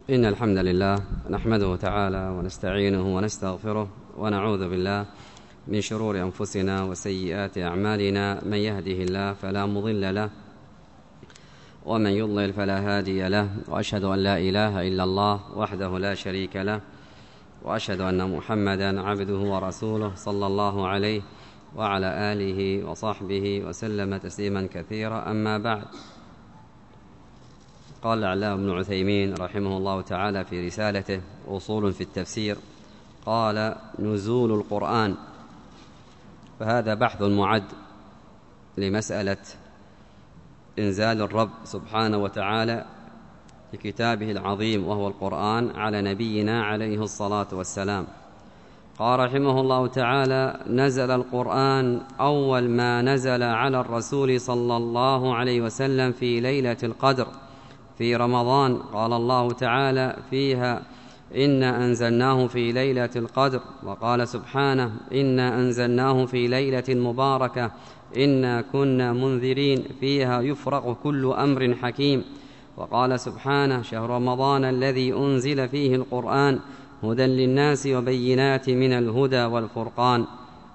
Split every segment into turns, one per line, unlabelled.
إن الحمد لله نحمده تعالى ونستعينه ونستغفره ونعوذ بالله من شرور أنفسنا وسيئات أعمالنا. من يهده الله فلا مضل له ومن يضلل فلا هادي له، وأشهد أن لا إله إلا الله وحده لا شريك له، وأشهد أن محمدا عبده ورسوله صلى الله عليه وعلى آله وصحبه وسلم تسليما كثيرا. أما بعد، قال العلامة ابن عثيمين رحمه الله تعالى في رسالته أصول في التفسير، قال: نزول القرآن. فهذا بحث معد لمسألة إنزال الرب سبحانه وتعالى في كتابه العظيم وهو القرآن على نبينا عليه الصلاة والسلام. قال رحمه الله تعالى: نزل القرآن أول ما نزل على الرسول صلى الله عليه وسلم في ليلة القدر في رمضان. قال الله تعالى فيها: إنا أنزلناه في ليلة القدر. وقال سبحانه: إنا أنزلناه في ليلة مباركة إنا كنا منذرين فيها يفرق كل أمر حكيم. وقال سبحانه: شهر رمضان الذي أنزل فيه القرآن هدى للناس وبينات من الهدى والفرقان.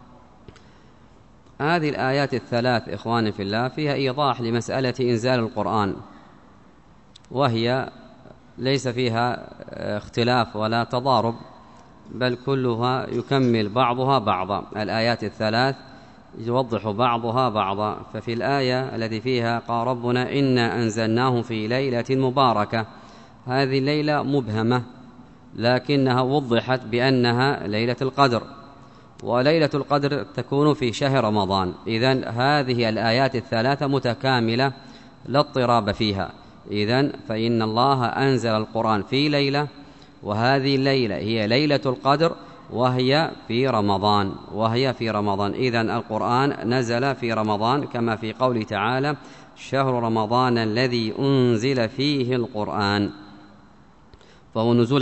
هذه الآيات الثلاث إخواني في الله فيها إيضاح لمسألة إنزال القرآن، وهي ليس فيها اختلاف ولا تضارب، بل كلها يكمل بعضها بعضا. الآيات الثلاث يوضح بعضها بعضا. ففي الآية التي فيها قال ربنا: إنا أنزلناه في ليلة مباركة، هذه الليلة مبهمة لكنها وضحت بأنها ليلة القدر، وليلة القدر تكون في شهر رمضان. إذن هذه الآيات الثلاثة متكاملة لا اضطراب فيها. إذن فإن الله أنزل القرآن في ليلة، وهذه الليلة هي ليلة القدر، وهي في رمضان. إذن القرآن نزل في رمضان، كما في قوله تعالى: شهر رمضان الذي أنزل فيه القرآن. فهو نزول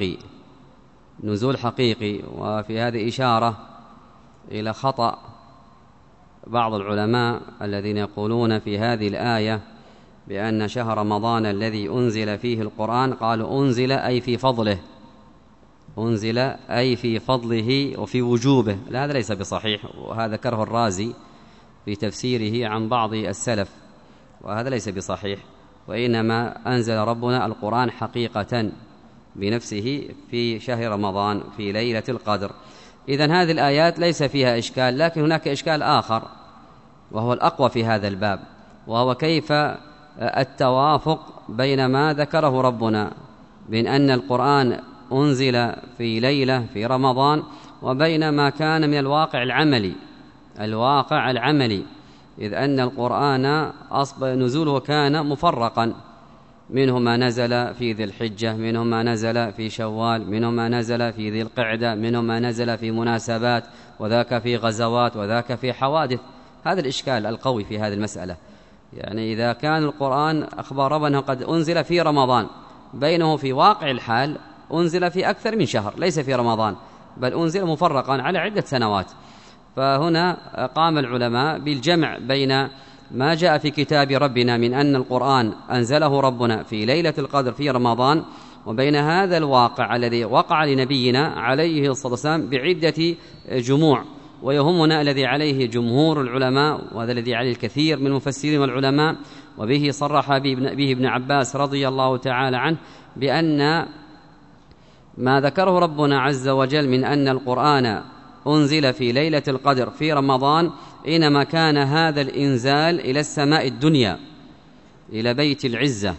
حقيقي. وفي هذه إشارة إلى خطأ بعض العلماء الذين يقولون في هذه الآية بأن شهر رمضان الذي أنزل فيه القرآن، قالوا أنزل أي في فضله وفي وجوبه. لا، هذا ليس بصحيح، وهذا كره الرازي في تفسيره عن بعض السلف، وهذا ليس بصحيح. وإنما أنزل ربنا القرآن حقيقة بنفسه في شهر رمضان في ليلة القدر. إذن هذه الآيات ليس فيها إشكال، لكن هناك إشكال آخر وهو الأقوى في هذا الباب، وهو كيف التوافق بين ما ذكره ربنا بين أن القرآن أنزل في ليلة في رمضان، وبين ما كان من الواقع العملي، إذ أن القرآن نزوله كان مفرقا، منه ما نزل في ذي الحجة، منه ما نزل في شوال، منه ما نزل في ذي القعدة، منه ما نزل في مناسبات، وذاك في غزوات، وذاك في حوادث. هذا الإشكال القوي في هذه المسألة. يعني إذا كان القرآن أخبر ربنا قد أنزل في رمضان، بينه في واقع الحال أنزل في أكثر من شهر، ليس في رمضان، بل أنزل مفرقا على عدة سنوات. فهنا قام العلماء بالجمع بين ما جاء في كتاب ربنا من أن القرآن أنزله ربنا في ليلة القدر في رمضان، وبين هذا الواقع الذي وقع لنبينا عليه الصلاة والسلام بعدة جموع. ويهمنا الذي عليه جمهور العلماء، وهذا الذي عليه الكثير من المفسرين والعلماء، وبه صرح به ابن عباس رضي الله تعالى عنه، بأن ما ذكره ربنا عز وجل من أن القرآن أنزل في ليلة القدر في رمضان، إنما كان هذا الإنزال إلى السماء الدنيا، إلى بيت العزة،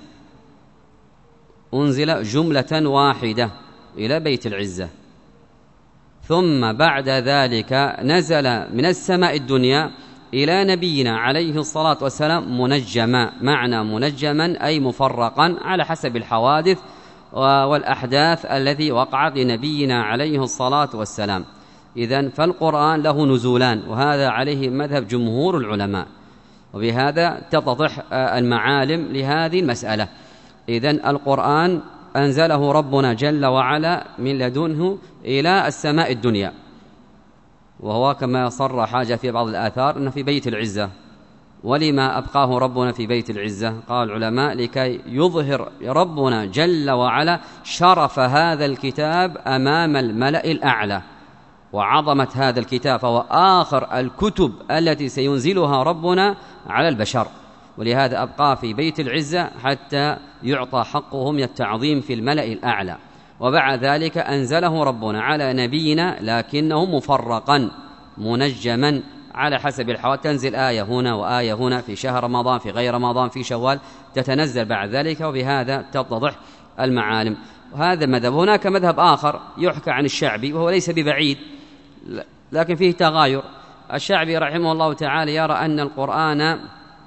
أنزل جملة واحدة إلى بيت العزة، ثم بعد ذلك نزل من السماء الدنيا إلى نبينا عليه الصلاة والسلام منجما. معنى منجما أي مفرقا على حسب الحوادث والأحداث التي وقعت لنبينا عليه الصلاة والسلام. إذن فالقرآن له نزولان، وهذا عليه مذهب جمهور العلماء، وبهذا تتضح المعالم لهذه المسألة. إذن القرآن أنزله ربنا جل وعلا من لدنه إلى السماء الدنيا، وهو كما صرح جاء في بعض الآثار أنه في بيت العزة، ولما أبقاه ربنا في بيت العزة؟ قال العلماء لكي يظهر ربنا جل وعلا شرف هذا الكتاب أمام الملأ الأعلى وعظمة هذا الكتاب، فهو آخر الكتب التي سينزلها ربنا على البشر، ولهذا أبقاه في بيت العزة حتى يعطى حقه من التعظيم في الملأ الأعلى. وبعد ذلك أنزله ربنا على نبينا لكنه مفرقا منجما على حسب الحوادث، تنزل آية هنا وآية هنا، في شهر رمضان، في غير رمضان، في شوال، تتنزل بعد ذلك، وبهذا تتضح المعالم. وهذا مذهب. هناك مذهب آخر يحكى عن الشعبي وهو ليس ببعيد لكن فيه تغاير. الشعبي رحمه الله تعالى يرى أن القرآن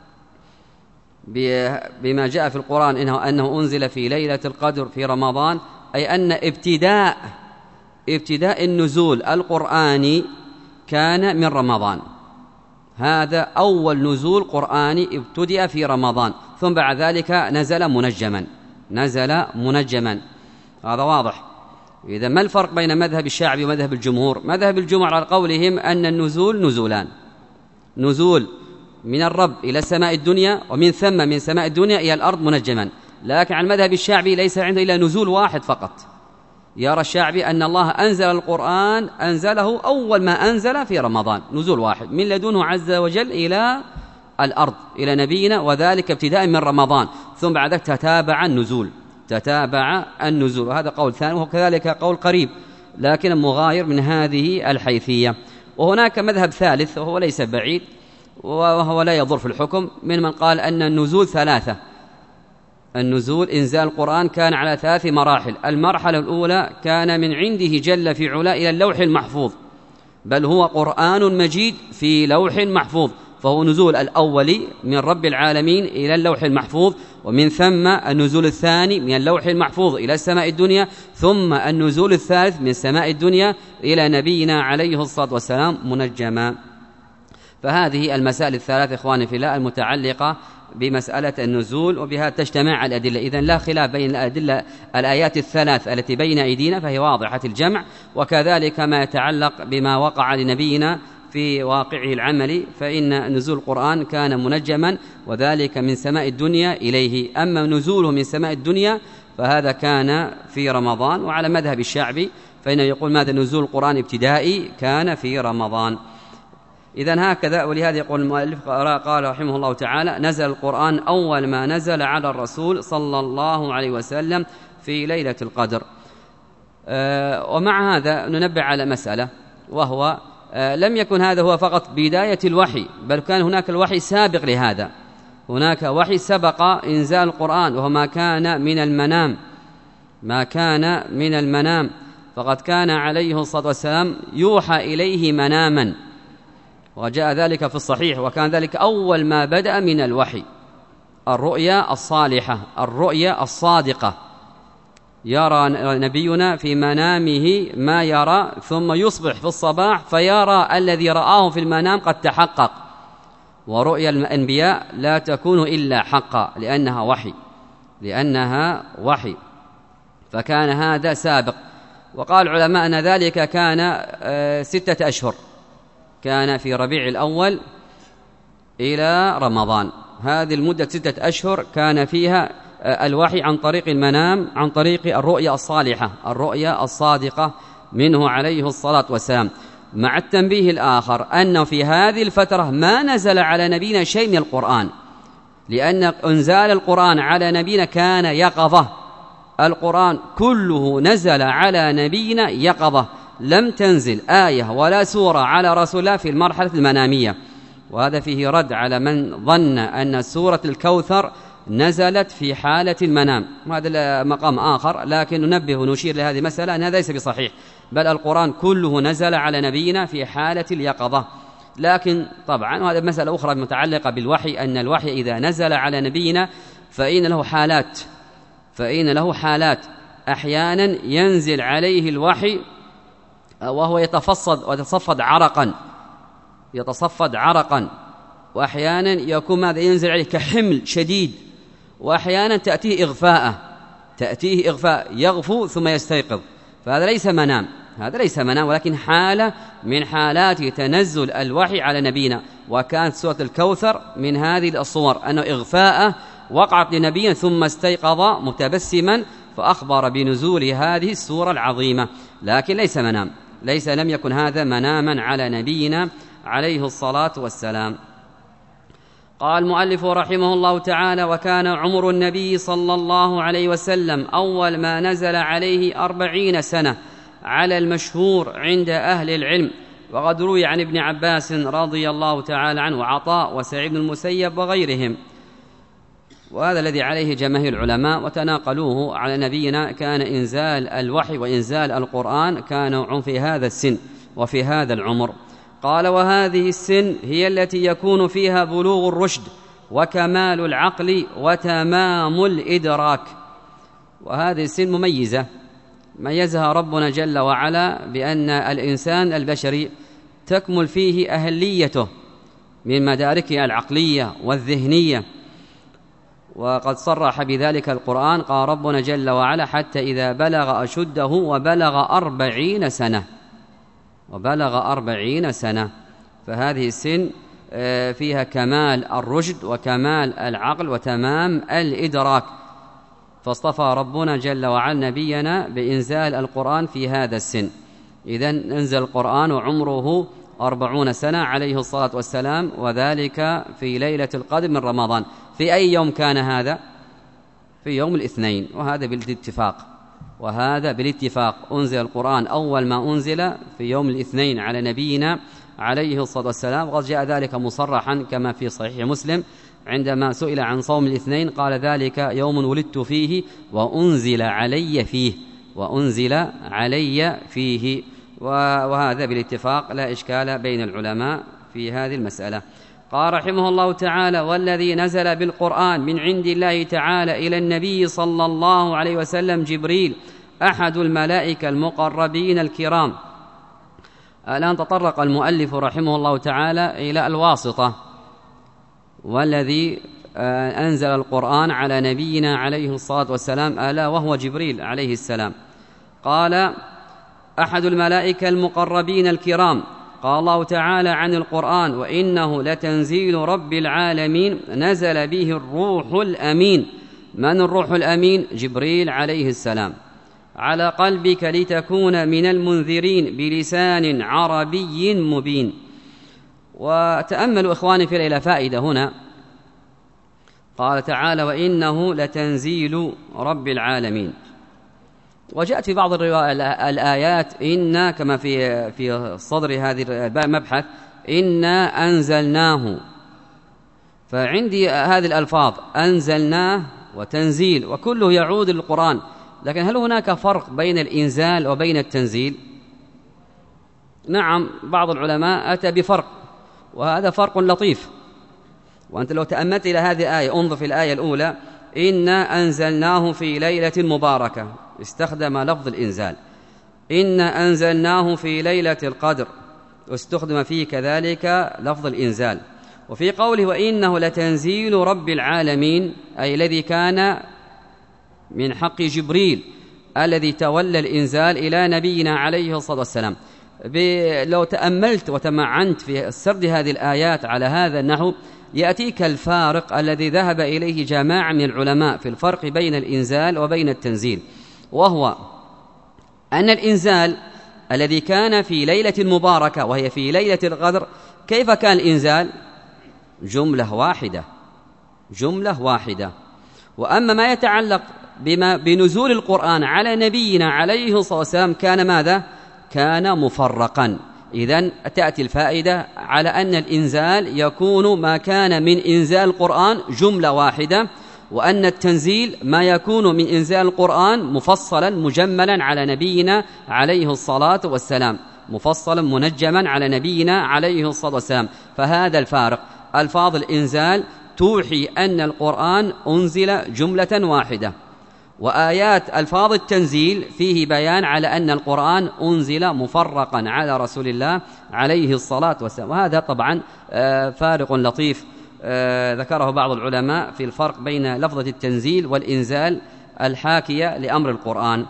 بما جاء في القرآن أنه أنزل في ليلة القدر في رمضان، أي أن ابتداء النزول القرآني كان من رمضان. هذا أول نزول قرآني ابتدأ في رمضان، ثم بعد ذلك نزل منجما. هذا واضح. إذا ما الفرق بين مذهب الشعبي ومذهب الجمهور؟ مذهب الجمهور على قولهم أن النزول نزولان: نزول من الرب إلى السماء الدنيا، ومن ثم من سماء الدنيا إلى الأرض منجما. لكن عن مذهب الشعبي ليس عنده إلا نزول واحد فقط. يرى الشعبي أن الله أنزل القرآن، أنزله أول ما أنزل في رمضان، نزول واحد من لدنه عز وجل إلى الأرض إلى نبينا، وذلك ابتداء من رمضان، ثم بعد ذلك تتابع النزول. وهذا قول ثاني، وكذلك قول قريب لكن مغاير من هذه الحيثية. وهناك مذهب ثالث وهو ليس بعيد وهو لا يضر في الحكم، من قال أن النزول ثلاثة. النزول إنزال القرآن كان على 3 مراحل. المرحلة الأولى كان من عنده جل في علا إلى اللوح المحفوظ، بل هو قرآن مجيد في لوح محفوظ، فهو نزول الأول من رب العالمين إلى اللوح المحفوظ، ومن ثم النزول الثاني من اللوح المحفوظ إلى السماء الدنيا، ثم النزول الثالث من السماء الدنيا إلى نبينا عليه الصلاة والسلام منجما. فهذه المسائل الثلاث إخواني في الله المتعلقة بمسألة النزول، وبها تجتمع الأدلة. إذن لا خلاف بين الآيات الثلاث التي بين أيدينا، فهي واضحة الجمع. وكذلك ما يتعلق بما وقع لنبينا في واقعه العملي، فإن نزول القرآن كان منجما، وذلك من سماء الدنيا إليه. أما نزوله من سماء الدنيا فهذا كان في رمضان. وعلى مذهب الشعبي فإنه يقول ماذا؟ نزول القرآن ابتدائي كان في رمضان. إذن هكذا. ولهذا يقول المؤلف قال رحمه الله تعالى: نزل القرآن أول ما نزل على الرسول صلى الله عليه وسلم في ليلة القدر. ومع هذا ننبه على مسألة، وهو لم يكن هذا هو فقط بداية الوحي، بل كان هناك الوحي سابق لهذا. هناك وحي سبق إنزال القرآن، وهو ما كان من المنام، فقد كان عليه الصلاة والسلام يوحى إليه مناما، وجاء ذلك في الصحيح. وكان ذلك أول ما بدأ من الوحي، الرؤيا الصالحة، الرؤيا الصادقة. يرى نبينا في منامه ما يرى، ثم يصبح في الصباح فيرى الذي رآه في المنام قد تحقق. ورؤيا الأنبياء لا تكون إلا حقا لأنها وحي، فكان هذا سابق. وقال العلماء أن ذلك كان 6 أشهر، كان في ربيع الأول إلى رمضان. هذه المدة 6 أشهر كان فيها الوحي عن طريق المنام، عن طريق الرؤيا الصالحة، الرؤيا الصادقة منه عليه الصلاة والسلام. مع التنبيه الآخر أنه في هذه الفترة ما نزل على نبينا شيء من القرآن، لأن إنزال القرآن على نبينا كان يقظة. القرآن كله نزل على نبينا يقظة، لم تنزل آية ولا سورة على رسول الله في المرحلة المنامية. وهذا فيه رد على من ظن أن سورة الكوثر نزلت في حالة المنام، وهذا مقام آخر، لكن ننبه ونشير لهذه المسألة أن هذا ليس بصحيح، بل القرآن كله نزل على نبينا في حالة اليقظة. لكن طبعا وهذا مسألة أخرى متعلقة بالوحي، أن الوحي إذا نزل على نبينا فإن له حالات. أحيانا ينزل عليه الوحي وهو يتصفد عرقا، وأحيانا يكون ماذا؟ ينزل عليه كحمل شديد، وأحيانا تأتيه إغفاء، يغفو ثم يستيقظ. فهذا ليس منام، هذا ليس منام، ولكن حالة من حالات تنزل الوحي على نبينا. وكانت سورة الكوثر من هذه الصور، أنه إغفاء وقعت لنبينا ثم استيقظ متبسما فأخبر بنزول هذه السورة العظيمة، لكن ليس منام، لم يكن هذا مناما على نبينا عليه الصلاة والسلام. قال المؤلف رحمه الله تعالى: وكان عمر النبي صلى الله عليه وسلم أول ما نزل عليه 40 سنة على المشهور عند أهل العلم. وقد روي عن ابن عباس رضي الله تعالى عنه وعطاء وسعيد بن المسيب وغيرهم، وهذا الذي عليه جماهير العلماء وتناقلوه على نبينا، كان إنزال الوحي وإنزال القرآن كان في هذا السن وفي هذا العمر. قال: وهذه السن هي التي يكون فيها بلوغ الرشد وكمال العقل وتمام الإدراك. وهذه السن مميزة ميزها ربنا جل وعلا بأن الإنسان البشري تكمل فيه أهليته من مداركه العقلية والذهنية، وقد صرح بذلك القرآن. قال ربنا جل وعلا: حتى إذا بلغ أشده وبلغ 40 سنة، فهذه السن فيها كمال الرشد وكمال العقل وتمام الإدراك، فاصطفى ربنا جل وعلا نبينا بإنزال القرآن في هذا السن. إذن انزل القرآن وعمره 40 سنة عليه الصلاة والسلام، وذلك في ليلة القدر من رمضان. في أي يوم كان هذا؟ في يوم الاثنين، وهذا بالاتفاق أنزل القرآن أول ما أنزل في يوم الاثنين على نبينا عليه الصلاة والسلام. وقد جاء ذلك مصرحا كما في صحيح مسلم عندما سئل عن صوم الاثنين قال: ذلك يوم ولدت فيه وأنزل علي فيه. وهذا بالاتفاق لا إشكال بين العلماء في هذه المسألة. قال رحمه الله تعالى: والذي نزل بالقرآن من عند الله تعالى إلى النبي صلى الله عليه وسلم جبريل أحد الملائكة المقربين الكرام. الآن تطرق المؤلف رحمه الله تعالى إلى الواسطة، والذي أنزل القرآن على نبينا عليه الصلاة والسلام ألا وهو جبريل عليه السلام. قال: أحد الملائكة المقربين الكرام. قال الله تعالى عن القرآن: وإنه لتنزيل رب العالمين نزل به الروح الأمين. من الروح الأمين؟ جبريل عليه السلام. على قلبك لتكون من المنذرين بلسان عربي مبين. وتأملوا إخواني في إلى فائدة هنا. قال تعالى: وإنه لتنزيل رب العالمين. وجاءت في بعض الآيات إن، كما في صدر هذه المبحث: إنا أنزلناه. فعندي هذه الألفاظ أنزلناه وتنزيل وكله يعود للقرآن، لكن هل هناك فرق بين الإنزال وبين التنزيل؟ نعم، بعض العلماء أتى بفرق، وهذا فرق لطيف. وأنت لو تأملت إلى هذه الآية، انظر في الآية الأولى: إنا أنزلناه في ليلة مباركة، استخدم لفظ الإنزال. إنا أنزلناه في ليلة القدر، واستخدم فيه كذلك لفظ الإنزال. وفي قوله: وإنه لتنزيل رب العالمين، أي الذي كان من حق جبريل الذي تولى الإنزال إلى نبينا عليه الصلاة والسلام. لو تأملت وتمعنت في سرد هذه الآيات على هذا النحو يأتيك الفارق الذي ذهب إليه جماعة من العلماء في الفرق بين الإنزال وبين التنزيل، وهو أن الإنزال الذي كان في ليلة مباركة وهي في ليلة القدر، كيف كان الإنزال؟ جملة واحدة. وأما ما يتعلق بنزول القرآن على نبينا عليه الصلاة والسلام كان ماذا؟ كان مفرقا. إذن تأتي الفائدة على أن الإنزال يكون ما كان من إنزال القرآن جملة واحدة، وأن التنزيل ما يكون من إنزال القرآن مفصلا مجملا على نبينا عليه الصلاة والسلام، مفصلا منجما على نبينا عليه الصلاة والسلام. فهذا الفارق. ألفاظ الإنزال توحي أن القرآن أنزل جملة واحدة، وآيات ألفاظ التنزيل فيه بيان على أن القرآن أنزل مفرقا على رسول الله عليه الصلاة والسلام. وهذا طبعا فارق لطيف ذكره بعض العلماء في الفرق بين لفظة التنزيل والإنزال الحاكية لأمر القرآن.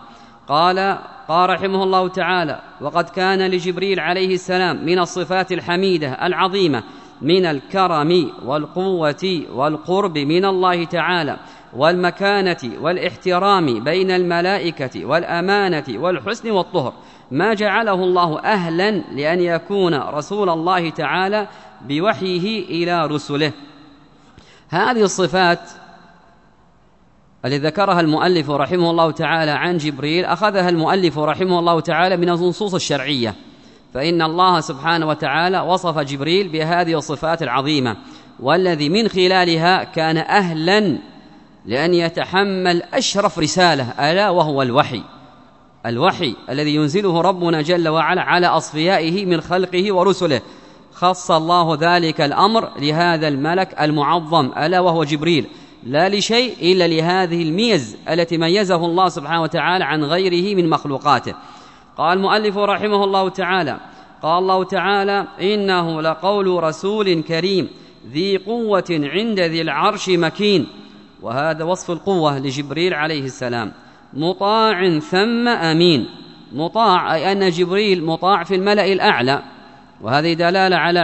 قال رحمه الله تعالى: وقد كان لجبريل عليه السلام من الصفات الحميدة العظيمة من الكرم والقوة والقرب من الله تعالى والمكانة والاحترام بين الملائكة والأمانة والحسن والطهر ما جعله الله أهلا لأن يكون رسول الله تعالى بوحيه إلى رسله. هذه الصفات التي ذكرها المؤلف رحمه الله تعالى عن جبريل أخذها المؤلف رحمه الله تعالى من النصوص الشرعية، فإن الله سبحانه وتعالى وصف جبريل بهذه الصفات العظيمة، والذي من خلالها كان أهلا لأن يتحمل أشرف رسالة ألا وهو الوحي الذي ينزله ربنا جل وعلا على أصفيائه من خلقه ورسله. خص الله ذلك الأمر لهذا الملك المعظم ألا وهو جبريل، لا لشيء إلا لهذه الميز التي ميزه الله سبحانه وتعالى عن غيره من مخلوقاته. قال المؤلف رحمه الله تعالى: قال الله تعالى: إنه لقول رسول كريم ذي قوة عند ذي العرش مكين. وهذا وصف القوة لجبريل عليه السلام. مطاع ثم أمين. مطاع أي أن جبريل مطاع في الملأ الأعلى، وهذه دلالة على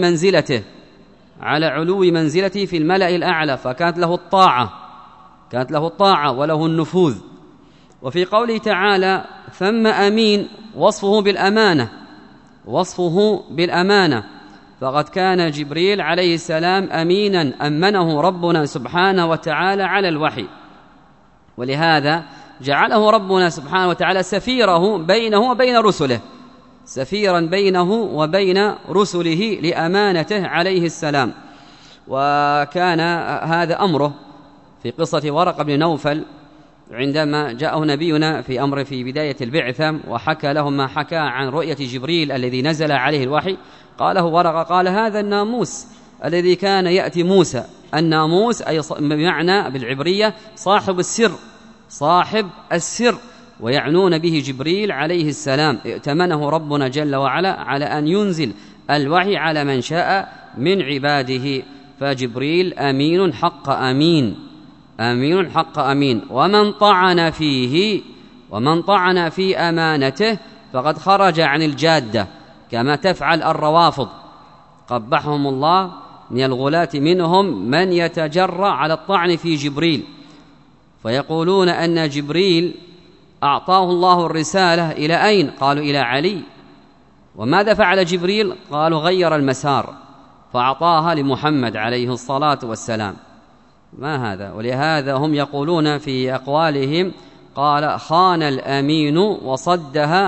علو منزلته في الملأ الأعلى، فكانت له الطاعة وله النفوذ. وفي قوله تعالى ثم أمين وصفه بالأمانة، فقد كان جبريل عليه السلام أمينا أمنه ربنا سبحانه وتعالى على الوحي، ولهذا جعله ربنا سبحانه وتعالى سفيرا بينه وبين رسله لأمانته عليه السلام. وكان هذا أمره في قصة ورقة بن نوفل عندما جاءه نبينا في بداية البعثة وحكى لهم ما حكى عن رؤية جبريل الذي نزل عليه الوحي. قاله ورقة قال: هذا الناموس الذي كان يأتي موسى. الناموس أي بمعنى بالعبرية صاحب السر، ويعنون به جبريل عليه السلام. ائتمنه ربنا جل وعلا على أن ينزل الوحي على من شاء من عباده، فجبريل أمين حق أمين. ومن طعن في أمانته فقد خرج عن الجادة، كما تفعل الروافض قبحهم الله من الغلاة منهم من يتجرأ على الطعن في جبريل، فيقولون أن جبريل أعطاه الله الرسالة إلى أين؟ قالوا إلى علي. وماذا فعل جبريل؟ قالوا غير المسار فأعطاها لمحمد عليه الصلاة والسلام. ما هذا؟ ولهذا هم يقولون في أقوالهم قال: خان الأمين وصدها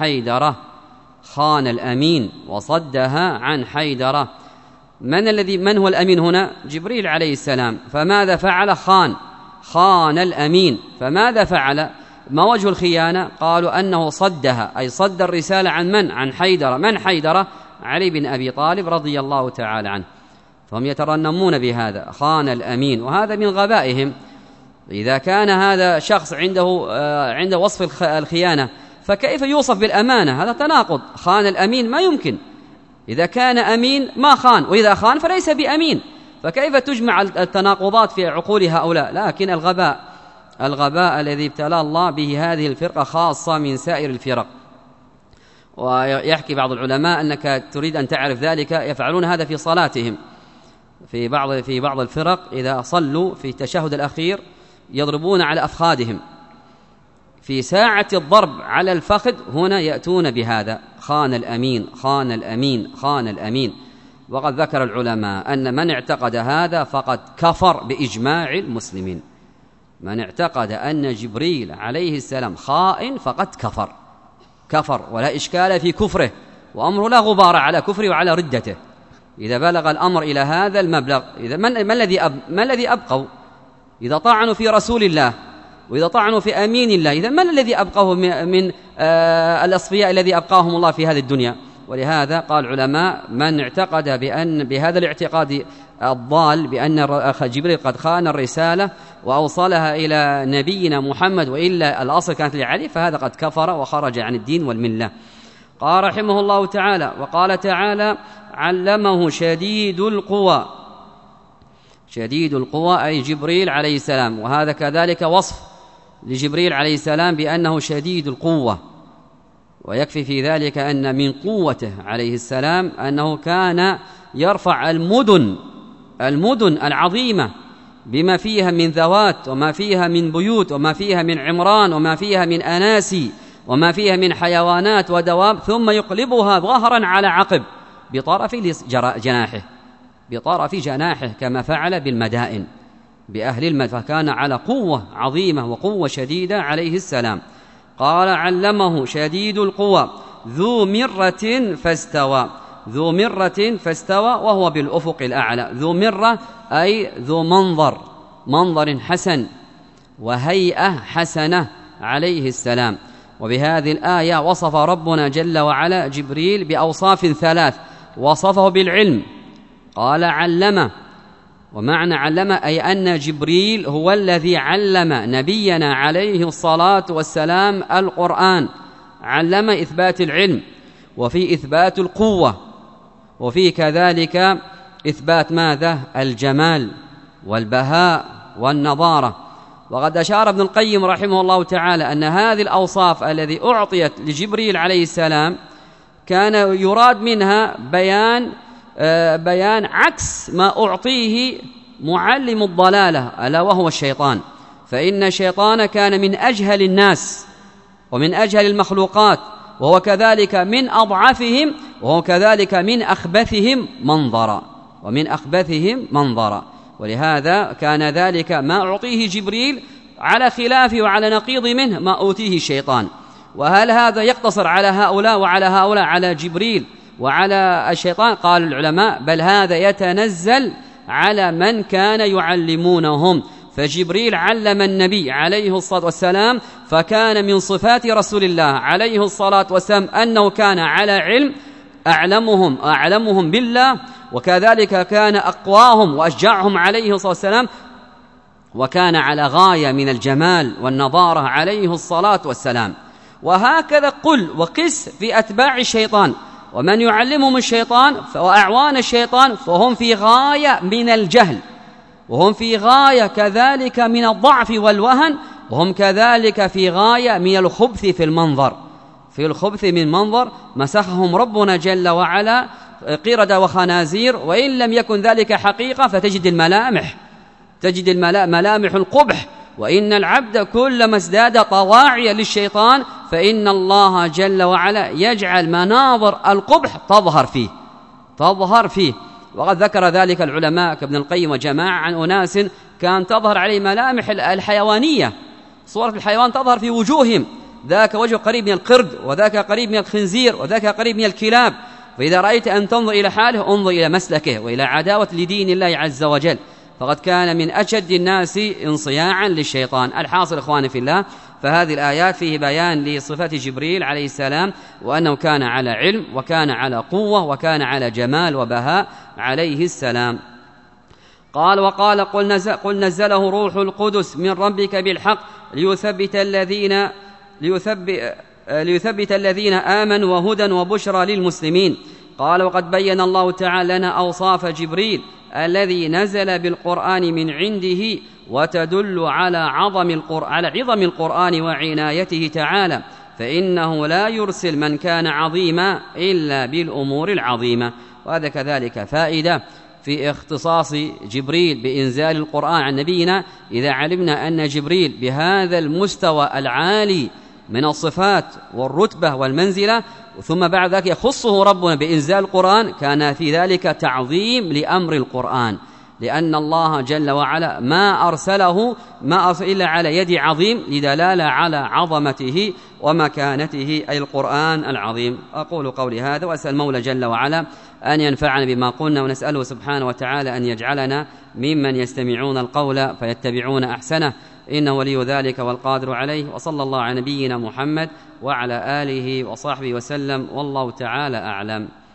عن حيدرة. من هو الأمين هنا؟ جبريل عليه السلام. فماذا فعل؟ خان الأمين. فماذا فعل؟ ما وجه الخيانة؟ قالوا أنه صدها، أي صد الرسالة عن من؟ عن حيدرة. من حيدرة؟ علي بن أبي طالب رضي الله تعالى عنه. فهم يترنمون بهذا، خان الأمين، وهذا من غبائهم. إذا كان هذا شخص عنده وصف الخيانة، فكيف يوصف بالأمانة؟ هذا تناقض. خان الأمين ما يمكن، إذا كان أمين ما خان، وإذا خان فليس بأمين، فكيف تجمع التناقضات في عقول هؤلاء؟ لكن الغباء الذي ابتلى الله به هذه الفرقة خاصة من سائر الفرق. ويحكي بعض العلماء أنك تريد أن تعرف ذلك، يفعلون هذا في صلاتهم. في بعض الفرق إذا صلوا في التشهد الأخير يضربون على أفخاذهم، في ساعة الضرب على الفخذ هنا يأتون بهذا: خان الأمين. وقد ذكر العلماء أن من اعتقد هذا فقد كفر بإجماع المسلمين. من اعتقد أن جبريل عليه السلام خائن فقد كفر، ولا إشكال في كفره، وأمره لا غبار على كفره وعلى ردته إذا بلغ الأمر إلى هذا المبلغ. إذا ما الذي أبقوا؟ إذا طعنوا في رسول الله وإذا طعنوا في أمين الله، إذا ما الذي أبقاه من الأصفياء الذي أبقاهم الله في هذه الدنيا؟ ولهذا قال العلماء: من اعتقد بهذا الاعتقاد الضال بأن جبريل قد خان الرسالة وأوصلها إلى نبينا محمد وإلا الأصل كانت لعلي، فهذا قد كفر وخرج عن الدين والملة. قال رحمه الله تعالى: وقال تعالى: علمه شديد القوى أي جبريل عليه السلام. وهذا كذلك لجبريل عليه السلام بأنه شديد القوة، ويكفي في ذلك أن من قوته عليه السلام أنه كان يرفع المدن العظيمة بما فيها من ذوات وما فيها من بيوت وما فيها من عمران وما فيها من أناسي وما فيها من حيوانات ودواب، ثم يقلبها ظهرا على عقب بطرف جناحه كما فعل بالمدائن بأهل المدينة، فكان على قوة عظيمة وقوة شديدة عليه السلام. قال علمه شديد القوى ذو مرة فاستوى وهو بالأفق الأعلى. ذو مرة أي ذو منظر حسن وهيئة حسنة عليه السلام. وبهذه الآية وصف ربنا جل وعلا جبريل بأوصاف ثلاث، وصفه بالعلم قال علمه، ومعنى علم أي أن جبريل هو الذي علم نبينا عليه الصلاة والسلام القرآن، علم إثبات العلم وفي إثبات القوة وفي كذلك إثبات ماذا؟ الجمال والبهاء والنضارة. وقد أشار ابن القيم رحمه الله تعالى أن هذه الأوصاف الذي أعطيت لجبريل عليه السلام كان يراد منها بيان عكس ما أعطيه معلم الضلالة ألا وهو الشيطان، فإن الشيطان كان من أجهل الناس ومن أجهل المخلوقات، وهو كذلك من أضعفهم، وهو كذلك من أخبثهم منظرا. ولهذا كان ذلك ما أعطيه جبريل على خلافه وعلى نقيض منه ما أوتيه الشيطان. وهل هذا يقتصر على هؤلاء وعلى هؤلاء على جبريل وعلى الشيطان؟ قال العلماء بل هذا يتنزل على من كان يعلمونهم. فجبريل علم النبي عليه الصلاة والسلام، فكان من صفات رسول الله عليه الصلاة والسلام أنه كان على علم، أعلمهم بالله، وكذلك كان أقواهم وأشجعهم عليه الصلاة والسلام، وكان على غاية من الجمال والنضارة عليه الصلاة والسلام. وهكذا قل وقس في أتباع الشيطان ومن يعلمهم الشيطان وأعوان الشيطان، فهم في غاية من الجهل، وهم في غاية كذلك من الضعف والوهن، وهم كذلك في غاية من الخبث في الخبث من منظر مسخهم ربنا جل وعلا قردة وخنازير. وإن لم يكن ذلك حقيقة فتجد ملامح القبح. وإن العبد كلما ازداد طواعيا للشيطان فإن الله جل وعلا يجعل مناظر القبح تظهر فيه. وقد ذكر ذلك العلماء كابن القيم وجماعة عن أناس كان تظهر عليه ملامح الحيوانية، صورة الحيوان تظهر في وجوههم، ذاك وجه قريب من القرد، وذاك قريب من الخنزير، وذاك قريب من الكلاب. فإذا رأيت أن تنظر إلى حاله انظر إلى مسلكه وإلى عداوة لدين الله عز وجل، فقد كان من أشد الناس انصياعا للشيطان. الحاصل إخواني في الله، فهذه الآيات فيه بيان لصفات جبريل عليه السلام، وأنه كان على علم وكان على قوة وكان على جمال وبهاء عليه السلام. قال وقال قل نزله روح القدس من ربك بالحق ليثبت الذين آمنوا وهدى وبشرى للمسلمين. قال وقد بين الله تعالى لنا أوصاف جبريل الذي نزل بالقرآن من عنده، وتدل على عظم القرآن وعنايته تعالى، فإنه لا يرسل من كان عظيما إلا بالأمور العظيمة. وهذا كذلك فائدة في اختصاص جبريل بإنزال القرآن عن نبينا. إذا علمنا أن جبريل بهذا المستوى العالي من الصفات والرتبة والمنزلة، ثم بعد ذلك يخصه ربنا بإنزال القرآن، كان في ذلك تعظيم لأمر القرآن، لأن الله جل وعلا ما أرسله إلا على يد عظيم، لدلالة على عظمته ومكانته، أي القرآن العظيم. أقول قولي هذا وأسأل المولى جل وعلا أن ينفعنا بما قلنا، ونسأله سبحانه وتعالى أن يجعلنا ممن يستمعون القول فيتبعون أحسنه، إنه ولي ذلك والقادر عليه. وصلى الله على نبينا محمد وعلى آله وصحبه وسلم، والله تعالى أعلم.